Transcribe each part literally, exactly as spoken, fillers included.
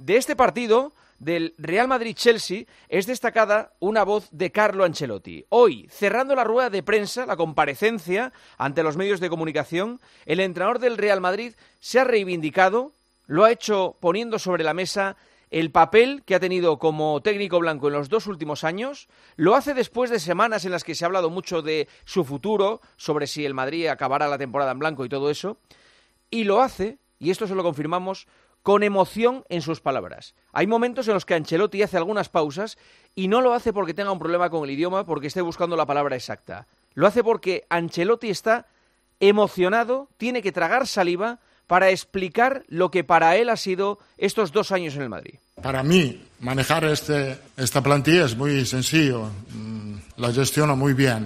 De este partido, del Real Madrid-Chelsea, es destacada una voz de Carlo Ancelotti. Hoy, cerrando la rueda de prensa, la comparecencia ante los medios de comunicación, el entrenador del Real Madrid se ha reivindicado, lo ha hecho poniendo sobre la mesa el papel que ha tenido como técnico blanco en los dos últimos años. Lo hace después de semanas en las que se ha hablado mucho de su futuro, sobre si el Madrid acabará la temporada en blanco y todo eso, y lo hace, y esto se lo confirmamos, con emoción en sus palabras. Hay momentos en los que Ancelotti hace algunas pausas y no lo hace porque tenga un problema con el idioma, porque esté buscando la palabra exacta. Lo hace porque Ancelotti está emocionado, tiene que tragar saliva para explicar lo que para él ha sido estos dos años en el Madrid. Para mí, manejar este, esta plantilla es muy sencillo. La gestiono muy bien.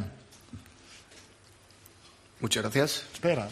Muchas gracias. Espera.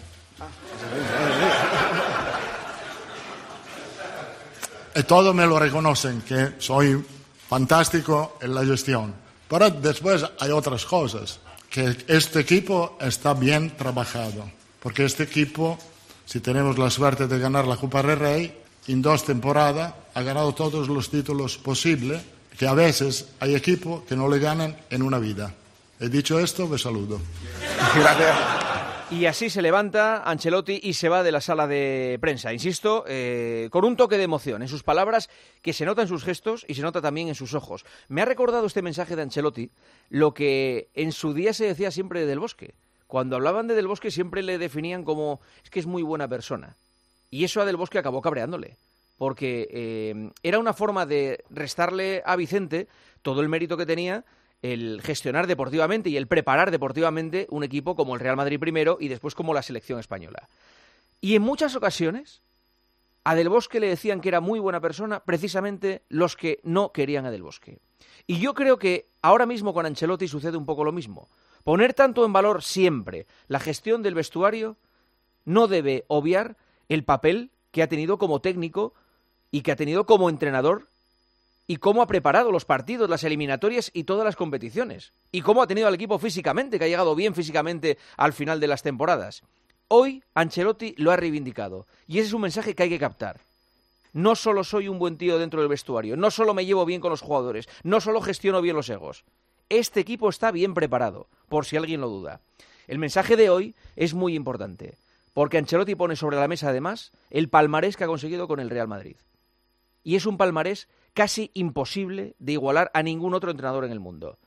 Y todos me lo reconocen, que soy fantástico en la gestión. Pero después hay otras cosas, que este equipo está bien trabajado. Porque este equipo, si tenemos la suerte de ganar la Copa del Rey, en dos temporadas ha ganado todos los títulos posibles, que a veces hay equipos que no le ganan en una vida. He dicho esto, me saludo. Gracias. Y así se levanta Ancelotti y se va de la sala de prensa, insisto, eh, con un toque de emoción en sus palabras, que se nota en sus gestos y se nota también en sus ojos. Me ha recordado este mensaje de Ancelotti lo que en su día se decía siempre de Del Bosque. Cuando hablaban de Del Bosque siempre le definían como, es que es muy buena persona. Y eso a Del Bosque acabó cabreándole, porque eh, era una forma de restarle a Vicente todo el mérito que tenía el gestionar deportivamente y el preparar deportivamente un equipo como el Real Madrid primero y después como la selección española. Y en muchas ocasiones a Del Bosque le decían que era muy buena persona precisamente los que no querían a Del Bosque. Y yo creo que ahora mismo con Ancelotti sucede un poco lo mismo. Poner tanto en valor siempre la gestión del vestuario no debe obviar el papel que ha tenido como técnico y que ha tenido como entrenador y cómo ha preparado los partidos, las eliminatorias y todas las competiciones. Y cómo ha tenido al equipo físicamente, que ha llegado bien físicamente al final de las temporadas. Hoy Ancelotti lo ha reivindicado. Y ese es un mensaje que hay que captar. No solo soy un buen tío dentro del vestuario, no solo me llevo bien con los jugadores, no solo gestiono bien los egos. Este equipo está bien preparado, por si alguien lo duda. El mensaje de hoy es muy importante, porque Ancelotti pone sobre la mesa además el palmarés que ha conseguido con el Real Madrid. Y es un palmarés casi imposible de igualar a ningún otro entrenador en el mundo.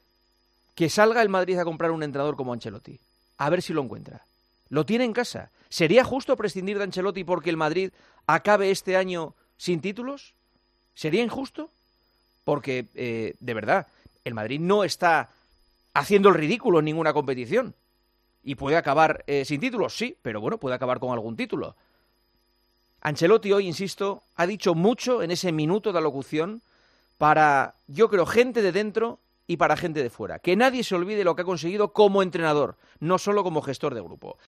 Que salga el Madrid a comprar un entrenador como Ancelotti. A ver si lo encuentra. Lo tiene en casa. ¿Sería justo prescindir de Ancelotti porque el Madrid acabe este año sin títulos? ¿Sería injusto? Porque, eh, de verdad, el Madrid no está haciendo el ridículo en ninguna competición. ¿Y puede acabar eh, sin títulos? Sí, pero bueno, puede acabar con algún título. Ancelotti hoy, insisto, ha dicho mucho en ese minuto de alocución para, yo creo, gente de dentro y para gente de fuera. Que nadie se olvide lo que ha conseguido como entrenador, no solo como gestor de grupo.